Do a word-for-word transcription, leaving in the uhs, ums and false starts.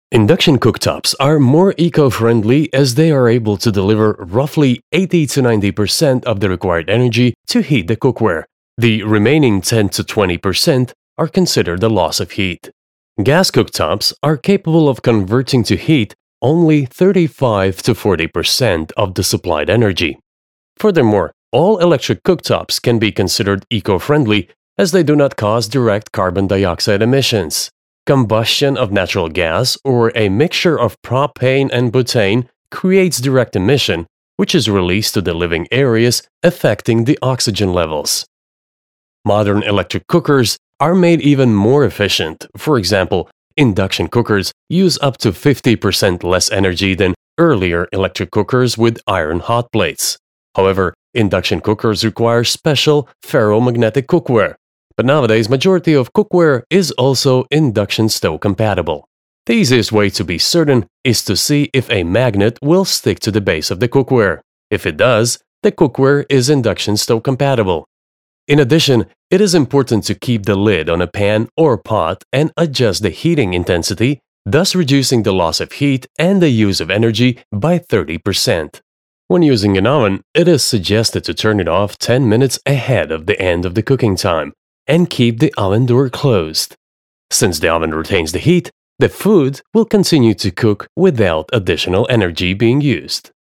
Induction cooktops are more eco-friendly as they are able to deliver roughly eighty to ninety percent of the required energy to heat the cookware. The remaining ten to twenty percent are considered a loss of heat. Gas cooktops are capable of converting to heat only thirty-five to forty percent of the supplied energy. Furthermore, all electric cooktops can be considered eco-friendly as they do not cause direct carbon dioxide emissions. Combustion of natural gas or a mixture of propane and butane creates direct emission, which is released to the living areas, affecting the oxygen levels. Modern electric cookers are made even more efficient. For example, induction cookers use up to fifty percent less energy than earlier electric cookers with iron hot plates. However, induction cookers require special ferromagnetic cookware. But nowadays, majority of cookware is also induction stove compatible. The easiest way to be certain is to see if a magnet will stick to the base of the cookware. If it does, the cookware is induction stove compatible. In addition, it is important to keep the lid on a pan or pot and adjust the heating intensity, thus reducing the loss of heat and the use of energy by thirty percent. When using an oven, it is suggested to turn it off ten minutes ahead of the end of the cooking time and keep the oven door closed. Since the oven retains the heat, the food will continue to cook without additional energy being used.